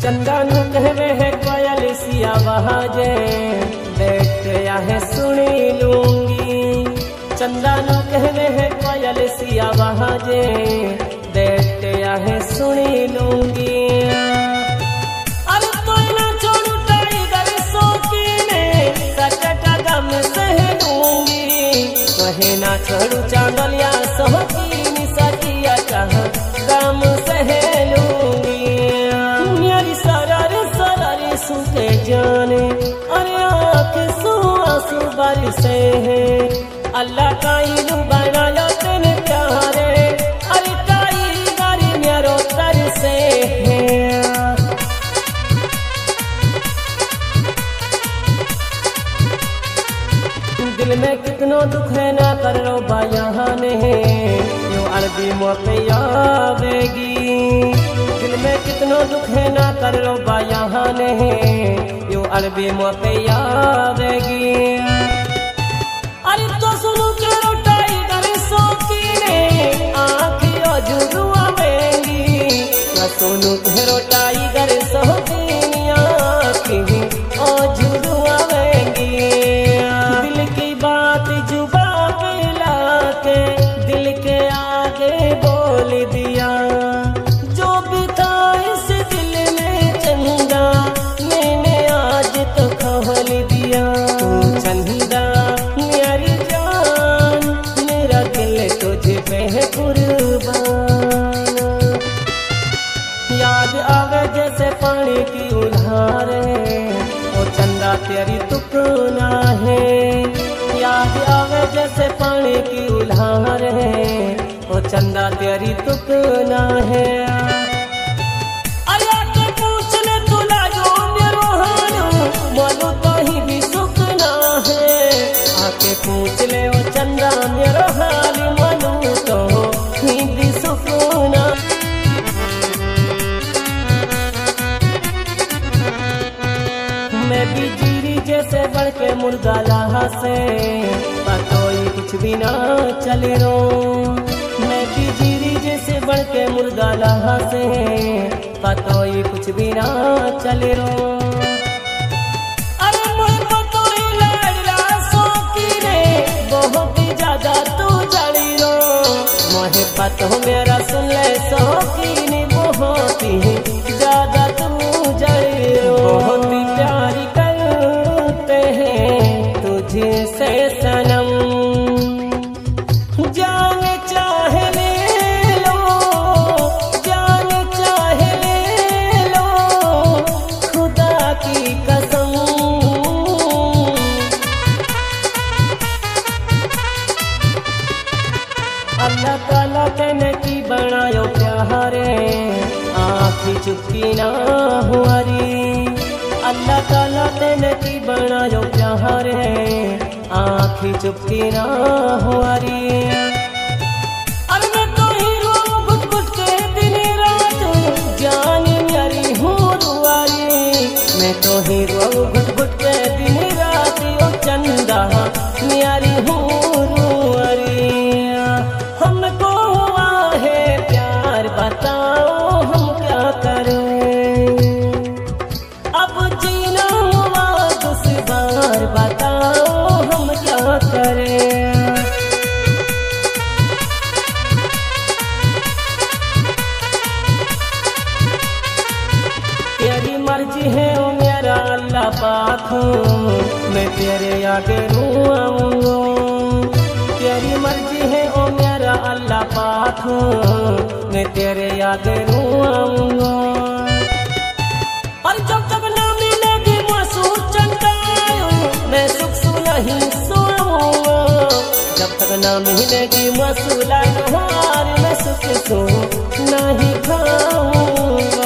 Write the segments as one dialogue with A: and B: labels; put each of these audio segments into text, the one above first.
A: चंदा नु कहवे है कोयल सिया बहाजे, बैठ गया है सुनी लूंगी। चंदा नु कहवे है कोयल सिया बहाजे, बैठ गया है सुनी लूंगी। अरे तो ना छोड़ू टाइगर शौकीने, सटका गम सह लूंगी। कहे ना छोड़ू चांदलिया शौकीनी, सटिया चाह गम सह लूंगी। मेरी सरार सरारी सुते जाने, अरे आँख सो आंसू बरसे है। अल्लाह का इलू बनाया तेने प्यारे, अरे टाइगर मेरो तरसे है। दिल में कितनो दुख है ना कर लो बयाने, यो अरबी मोते आवेगी। दिल में कितनो दुख है ना कर लो बयाने, यो अरबी मोते आवेगी। अरे तो सुनो केरो टाइगर शौकीने, आँखियों जुड़ू आवेगी। ना सुनो केरो टाइगर शौकीनी, आँखियों जुड़ू आवेगी। दिल की बात जुबा पे लाके, दिल के आगे बोल दिया। जो भी था इस दिल में चंदा, मैंने आज तो खोल दिया। तू चंदा मेरी जान, मेरा दिल तुझ पे है कुर्बान। याद आवे जैसे पानी की उधारे, ओ चंदा तेरी तुक ना है। याद आवे जैसे पानी की उधार है, ओ चंदा तेरी तुक ना है। अरे आके पूछ ले तुला जो मेरो हाल, मानो तो ही भी सुख ना है। आके पूछ ले ओ चंदा मेरो हाल, मानो तो ही भी सुख ना। मैं भी जीरी जैसे बढ़ के मुर्गा लाहा से, पतोई कुछ भी ना चले रो। मैं भी जीरी जैसे बढ़ के मुर्गा लाहा से, पतोई कुछ भी ना चले रो। अरे मोर पतोई लाडला शौकीने, बहुत ही ज्यादा तू जड़ी रो। मोहे पतो मेरा सुन ले शौकीने, बहुत ही ज्यादा तू जड़ी रो। बहुत ही प्यारी करते हैं तुझसे सनम, जान चाहे ले लो, जान चाहे ले लो, खुदा की कसम। अल्लाह ताला तेने की बनायो प्यारे, आँखी चुपकी ना हुआरी। अल्लाह ताला तेने की बनायो प्यारे, आँखी चुपकी ना हुआरी। अरे मैं तो ही रो घुट घुट के दिन रात, जान मेरी हूँ रुआरी। मैं तो ही रो घुट घुट के दिन रात, ओ चंदा मेरी हूँ रुआरी। हमको हुआ है प्यार, बताओ हम क्या करें। अब जीना हुआ दुश्वार, बताओ हम क्या करें। तेरी मर्जी है ओ मेरा अल्लाह पाक, मैं तेरे आगे रोऊंगा। तेरी मर्जी है ओ मेरा अल्लाह पाक, मैं तेरे आगे रोऊंगा। और जब तक ना मिलेगी मासूम चंदा, मैं सुख सु नहीं सोऊंगा। जब तक ना मिलेगी मसूला हार, मैं सुख सु नहीं खाऊंगा।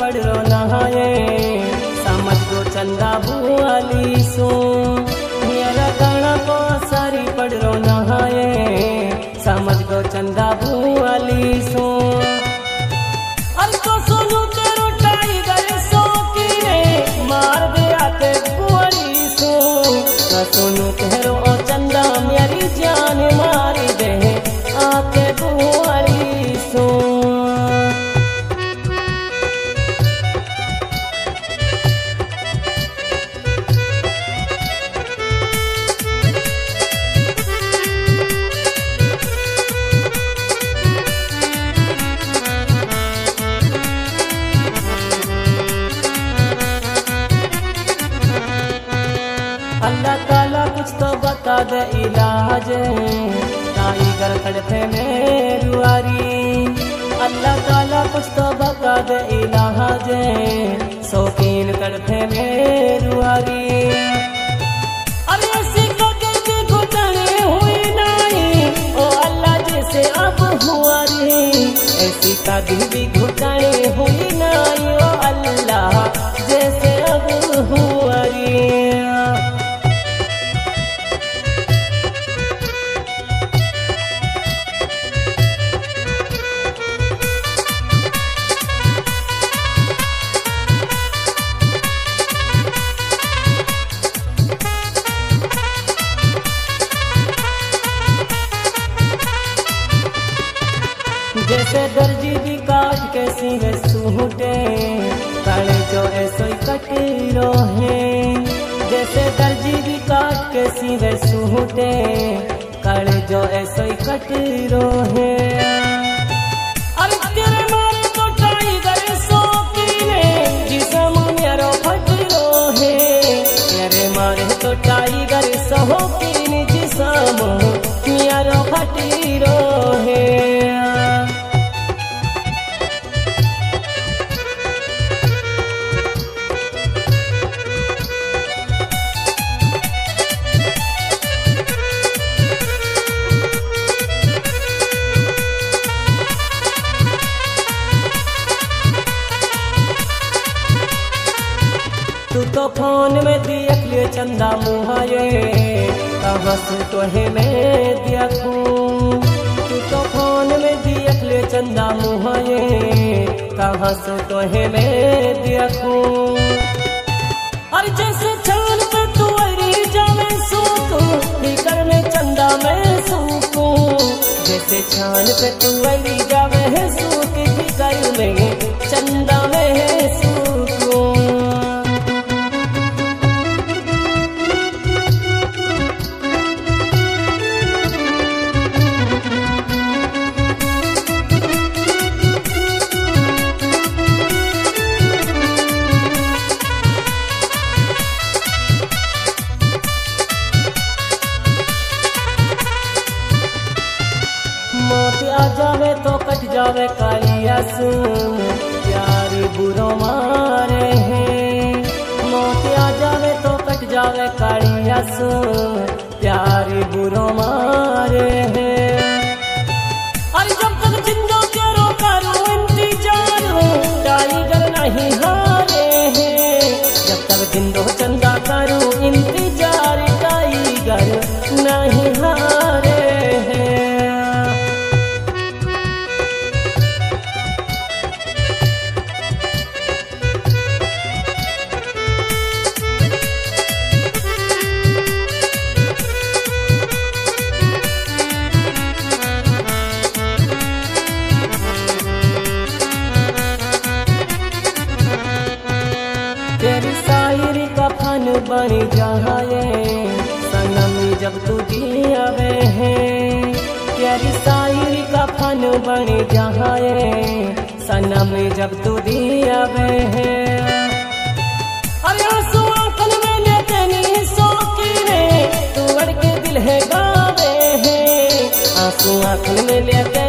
A: चंदा बुआली सो सुनु कहरो ओ चंदा मेरी जान मारी दे आके दुआरी सो। अल्लाह ताला कुछ तो बता दे इलाज टाइगर तड़पे में रुआरी। अल्लाह ताला कुछ तो बता दे इलाज शौकीन तड़पे में रुआरी। अरे ऐसी कभी घुटने हुई नहीं ओ अल्लाह जैसे अब हुआ रे। ऐसी कभी भी घुटने हुई नहीं ओ अल्लाह जैसे अब हुआ रे। जैसे दर्जी भी काट के सीवे सूटे काले जो ऐसो ही कटीरो है। जैसे दर्जी भी काट के सीवे सूटे काले जो ऐसो ही कटीरो है। अरे तेरे मारे तो टाइगर शौकीने जिसम मेरो फटरो है। तेरे मारे तो टाइगर शौकीन जिसम मेरो फटरो है। तू तो फोन में देख ले चंदा मुहाये कहाँ से तोहे मैं देखूं। तू तो फोन में देख ले चंदा मुहाये कहाँ से तोहे मैं देखूं। और जैसे चांद पे तू अरी जावे सूखूं भीतर में चंदा मैं सूखूं। जैसे चांद पे तू अरी जावे सूख भीतर में चंदा मैं सूखूं। मौत आ जावे तो कट जावे कालियास प्यार बुरो मारे हैं। मौत आ जावे तो कट जावे कालियास प्यार बुरो मारे हैं। अरे जब तक जिंदा करो करो इंतजार टाइगर नहीं हारे हैं। जब तक जिंदो चंदा करो इंतजार टाइगर नहीं हारे हैं। तेरी शायरी का फन बन जाए सनम जब तू दियावे है। तेरी शायरी का फन बन जाए सनम जब तू दियावे है। अरे आंसू आंखन में लेते नहीं शौकीने तू अड़ के दिल है गावे है। आंसू आंखन में लेते